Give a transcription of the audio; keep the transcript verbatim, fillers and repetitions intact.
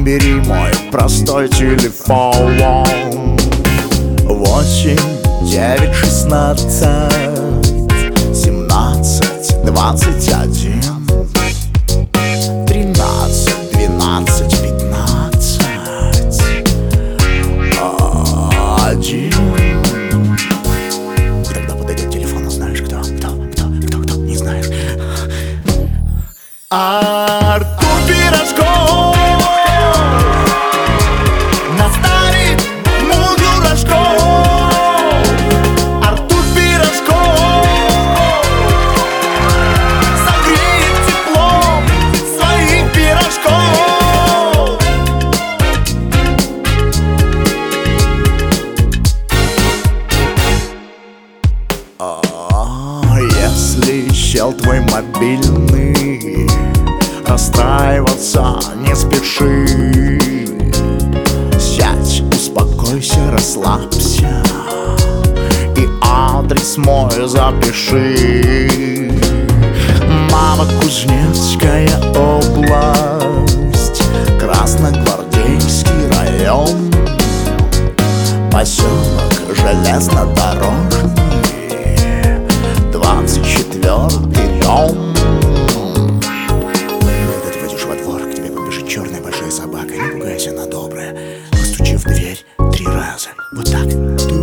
бери мой простой телефон. Восемь, девять, шестнадцать, семнадцать, двадцать один, тринадцать, двенадцать, пятнадцать, один. И тогда подойдет телефон, знаешь кто? Кто? Кто? Кто? Кто? Не знаешь? Артур Пирожков наставит мудру рожков. Артур Пирожков согреет теплом своих пирожков. А если щел твой мобильный, расстраиваться не спеши. Сядь, успокойся, расслабься и адрес мой запиши. Новокузнецкая область, Красногвардейский район, поселок Железнодорожный, двадцать четвёртый дом. Черная большая собака, не пугайся, она добрая. Постучи в дверь три раза. Вот так.